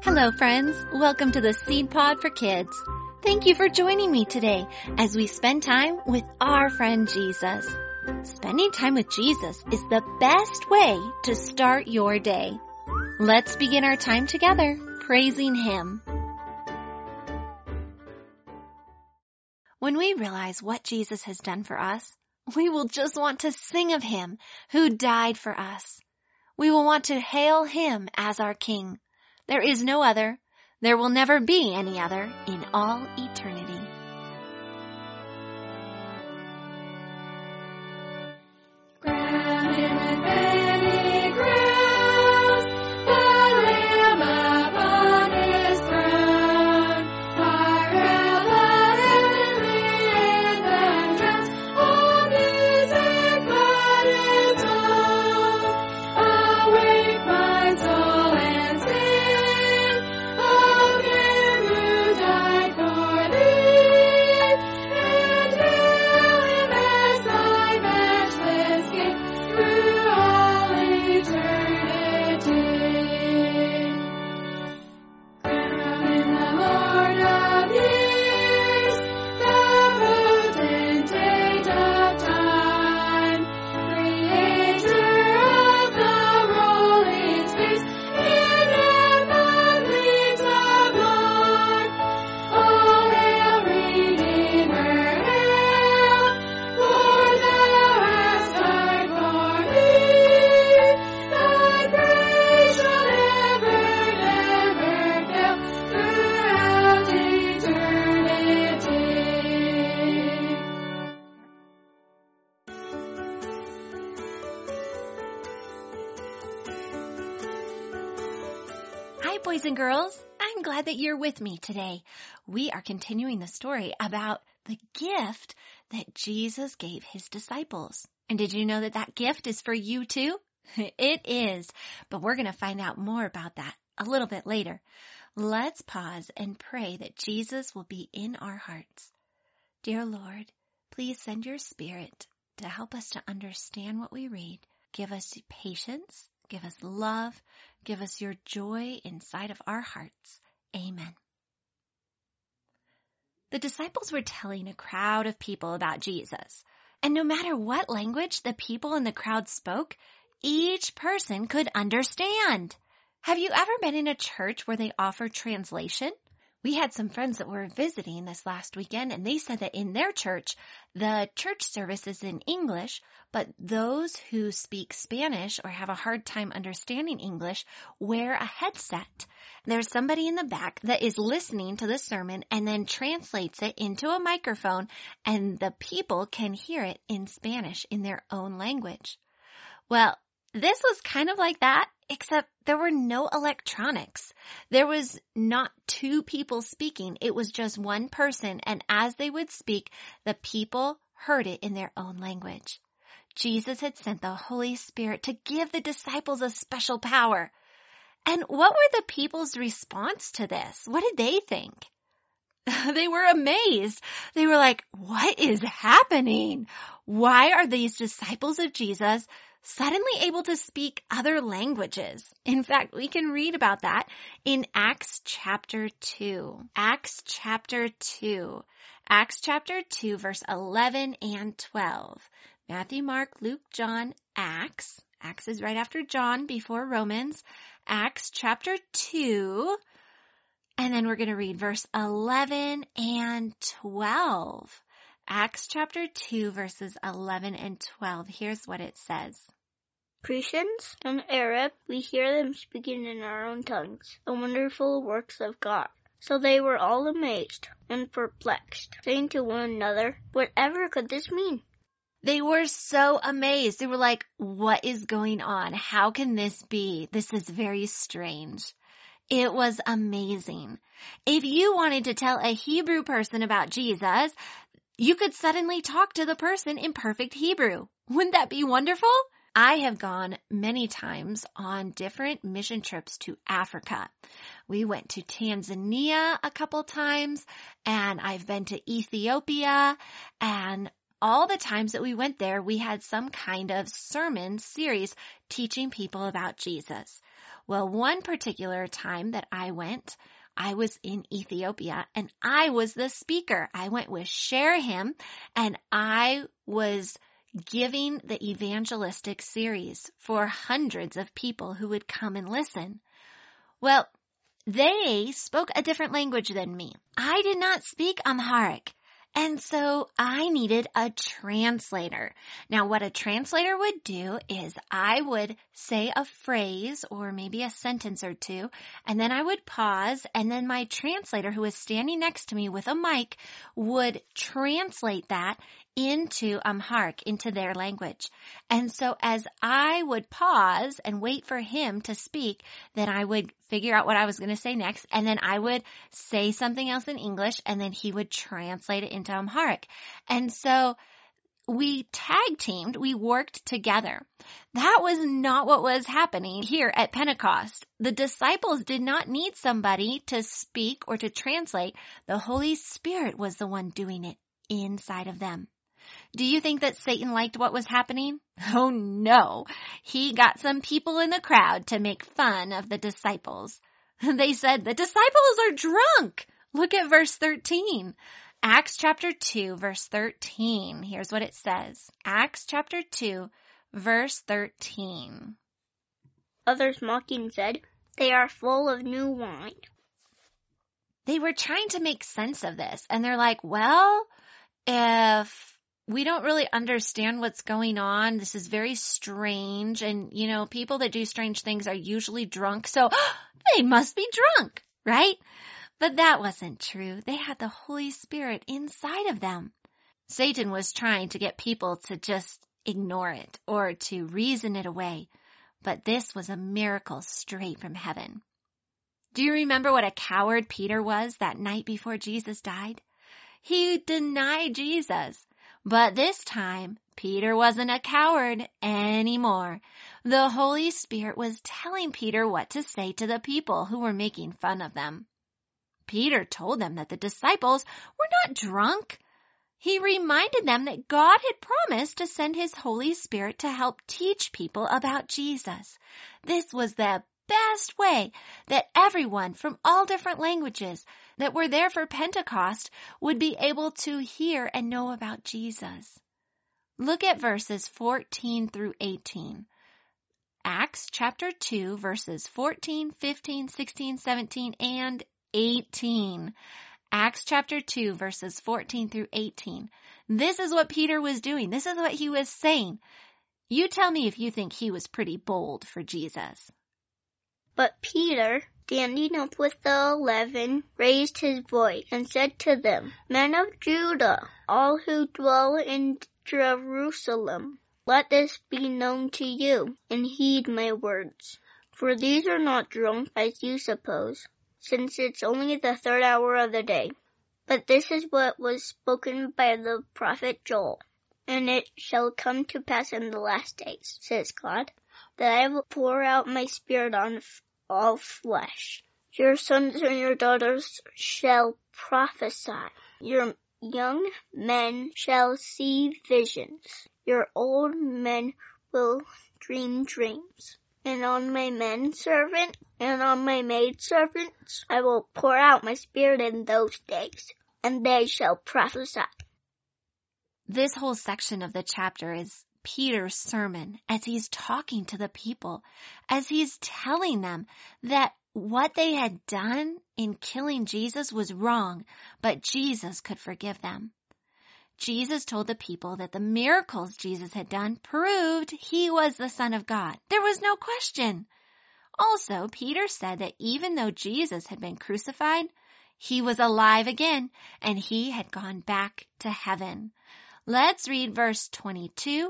Hello, friends. Welcome to the Seed Pod for Kids. Thank you for joining me today as we spend time with our friend Jesus. Spending time with Jesus is the best way to start your day. Let's begin our time together praising Him. When we realize what Jesus has done for us, we will just want to sing of Him who died for us. We will want to hail Him as our King. There is no other. There will never be any other in all eternity. Hi, boys and girls. I'm glad that you're with me today. We are continuing the story about the gift that Jesus gave His disciples. And did you know that that gift is for you too? It is, but we're going to find out more about that a little bit later. Let's pause and pray that Jesus will be in our hearts. Dear Lord, please send your Spirit to help us to understand what we read. Give us patience. Give us love. Give us your joy inside of our hearts. Amen. The disciples were telling a crowd of people about Jesus. And no matter what language the people in the crowd spoke, each person could understand. Have you ever been in a church where they offer translation? We had some friends that were visiting this last weekend, and they said that in their church, the church service is in English, but those who speak Spanish or have a hard time understanding English wear a headset. There's somebody in the back that is listening to the sermon and then translates it into a microphone, and the people can hear it in Spanish in their own language. Well, this was kind of like that, except there were no electronics. There was not two people speaking. It was just one person, and as they would speak, the people heard it in their own language. Jesus had sent the Holy Spirit to give the disciples a special power. And what were the people's response to this? What did they think? They were amazed. They were like, what is happening? Why are these disciples of Jesus suddenly able to speak other languages? In fact, we can read about that in Acts chapter 2. Acts chapter 2. Acts chapter 2, verse 11 and 12. Matthew, Mark, Luke, John, Acts. Acts is right after John, before Romans. Acts chapter 2. And then we're going to read verse 11 and 12. Acts chapter 2, verses 11 and 12. Here's what it says. Cretans and Arab, we hear them speaking in our own tongues, the wonderful works of God. So they were all amazed and perplexed, saying to one another, whatever could this mean? They were so amazed. They were like, what is going on? How can this be? This is very strange. It was amazing. If you wanted to tell a Hebrew person about Jesus, you could suddenly talk to the person in perfect Hebrew. Wouldn't that be wonderful? I have gone many times on different mission trips to Africa. We went to Tanzania a couple times, and I've been to Ethiopia, and all the times that we went there, we had some kind of sermon series teaching people about Jesus. Well, one particular time that I went, I was in Ethiopia and I was the speaker. I went with Share Him and I was giving the evangelistic series for hundreds of people who would come and listen. Well, they spoke a different language than me. I did not speak Amharic. And so I needed a translator. Now, what a translator would do is I would say a phrase or maybe a sentence or two, and then I would pause, and then my translator, who was standing next to me with a mic, would translate that into Amharic, into their language. And so as I would pause and wait for him to speak, then I would figure out what I was going to say next, and then I would say something else in English, and then he would translate it into Amharic. And so we tag teamed, we worked together. That was not what was happening here at Pentecost. The disciples did not need somebody to speak or to translate. The Holy Spirit was the one doing it inside of them. Do you think that Satan liked what was happening? Oh no. He got some people in the crowd to make fun of the disciples. They said, the disciples are drunk. Look at verse 13. Acts chapter 2, verse 13. Here's what it says. Acts chapter 2, verse 13. Others mocking said, they are full of new wine. They were trying to make sense of this. And they're like, well, if we don't really understand what's going on, this is very strange. And, people that do strange things are usually drunk. So they must be drunk, right? But that wasn't true. They had the Holy Spirit inside of them. Satan was trying to get people to just ignore it or to reason it away. But this was a miracle straight from heaven. Do you remember what a coward Peter was that night before Jesus died? He denied Jesus. But this time, Peter wasn't a coward anymore. The Holy Spirit was telling Peter what to say to the people who were making fun of them. Peter told them that the disciples were not drunk. He reminded them that God had promised to send His Holy Spirit to help teach people about Jesus. This was the best way that everyone from all different languages that were there for Pentecost would be able to hear and know about Jesus. Look at verses 14 through 18. Acts chapter 2, verses 14, 15, 16, 17, and 18. Acts chapter 2, verses 14 through 18. This is what Peter was doing. This is what he was saying. You tell me if you think he was pretty bold for Jesus. But Peter, standing up with the 11, raised his voice and said to them, Men of Judah, all who dwell in Jerusalem, let this be known to you, and heed my words. For these are not drunk, as you suppose, since it's only the 3rd hour of the day. But this is what was spoken by the prophet Joel. And it shall come to pass in the last days, says God, that I will pour out my Spirit on all flesh. Your sons and your daughters shall prophesy. Your young men shall see visions. Your old men will dream dreams. And on my men servant and on my maid servants I will pour out my Spirit in those days, and they shall prophesy. This whole section of the chapter is Peter's sermon as he's talking to the people, as he's telling them that what they had done in killing Jesus was wrong, but Jesus could forgive them. Jesus told the people that the miracles Jesus had done proved he was the Son of God. There was no question. Also, Peter said that even though Jesus had been crucified, he was alive again, and he had gone back to heaven. Let's read verse 22,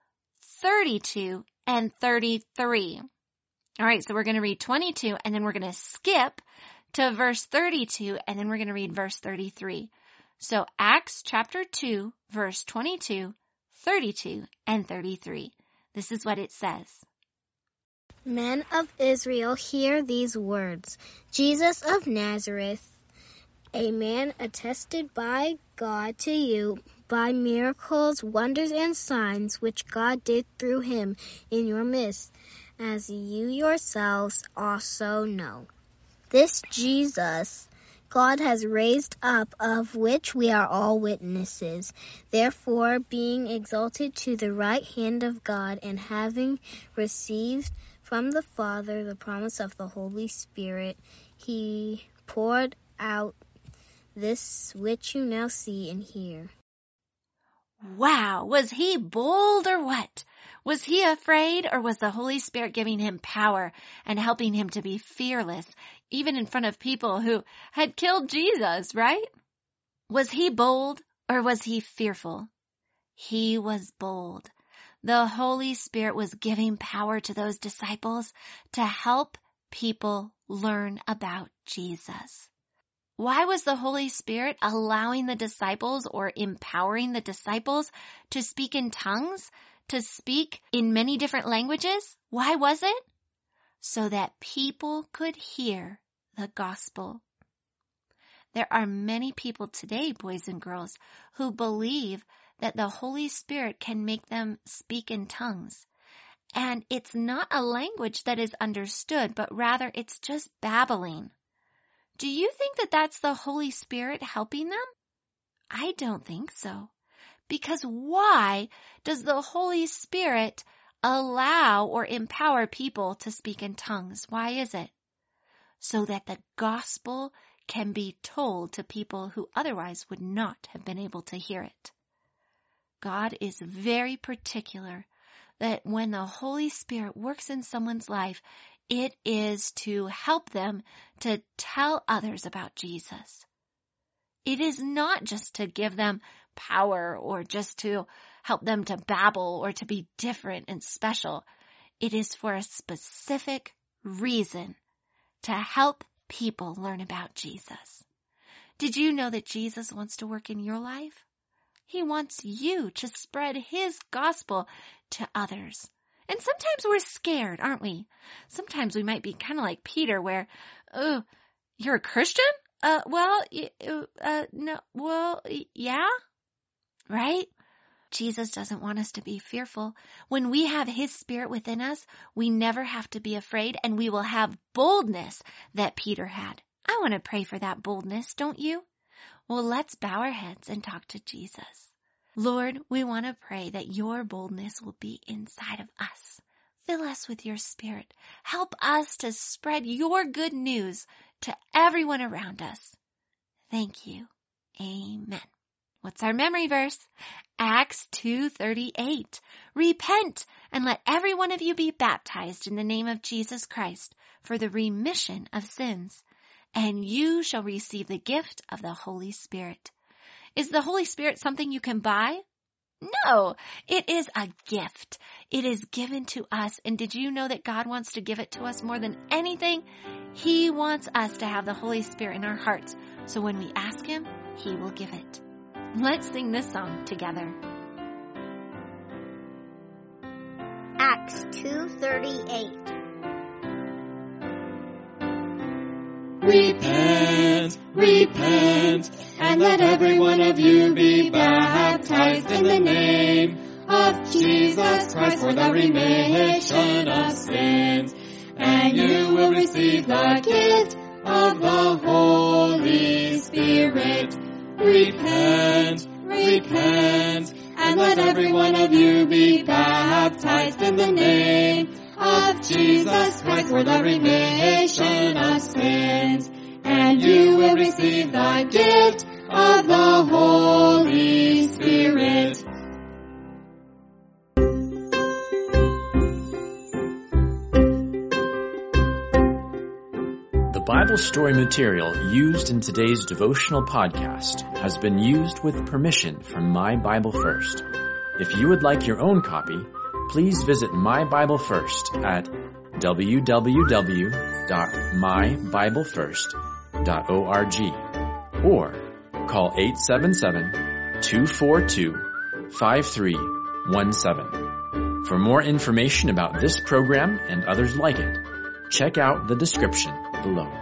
32, and 33. All right, so we're going to read 22, and then we're going to skip to verse 32, and then we're going to read verse 33. So Acts chapter 2, verse 22, 32, and 33. This is what it says. Men of Israel, hear these words. Jesus of Nazareth, a man attested by God to you by miracles, wonders, and signs which God did through him in your midst, as you yourselves also know. This Jesus God has raised up, of which we are all witnesses. Therefore, being exalted to the right hand of God, and having received from the Father the promise of the Holy Spirit, he poured out this which you now see and hear. Wow, was he bold or what? Was he afraid, or was the Holy Spirit giving him power and helping him to be fearless, even in front of people who had killed Jesus, right? Was he bold, or was he fearful? He was bold. The Holy Spirit was giving power to those disciples to help people learn about Jesus. Why was the Holy Spirit allowing the disciples or empowering the disciples to speak in tongues, to speak in many different languages? Why was it? So that people could hear the gospel. There are many people today, boys and girls, who believe that the Holy Spirit can make them speak in tongues. And it's not a language that is understood, but rather it's just babbling. Do you think that that's the Holy Spirit helping them? I don't think so. Because why does the Holy Spirit allow or empower people to speak in tongues? Why is it? So that the gospel can be told to people who otherwise would not have been able to hear it. God is very particular that when the Holy Spirit works in someone's life, it is to help them to tell others about Jesus. It is not just to give them power or just to help them to babble or to be different and special. It is for a specific reason, to help people learn about Jesus. Did you know that Jesus wants to work in your life? He wants you to spread his gospel to others. And sometimes we're scared, aren't we? Sometimes we might be kind of like Peter where, oh, you're a Christian? Yeah, right? Jesus doesn't want us to be fearful. When we have his Spirit within us, we never have to be afraid, and we will have boldness that Peter had. I want to pray for that boldness, don't you? Well, let's bow our heads and talk to Jesus. Lord, we want to pray that your boldness will be inside of us. Fill us with your Spirit. Help us to spread your good news to everyone around us. Thank you. Amen. What's our memory verse? Acts 2:38. Repent and let every one of you be baptized in the name of Jesus Christ for the remission of sins, and you shall receive the gift of the Holy Spirit. Is the Holy Spirit something you can buy? No, it is a gift. It is given to us. And did you know that God wants to give it to us more than anything? He wants us to have the Holy Spirit in our hearts. So when we ask him, he will give it. Let's sing this song together. Acts 2:38. Repent, repent, and let every one of you be baptized in the name of Jesus Christ for the remission of sins, and you will receive the gift of the Holy Spirit. Repent, repent, and let every one of you be baptized in the name of Jesus Christ for the remission of sins, and you will receive the gift of the Holy Spirit. The Bible story material used in today's devotional podcast has been used with permission from My Bible First. If you would like your own copy, please visit My Bible First at www.mybiblefirst.org or call 877-242-5317. For more information about this program and others like it, check out the description below.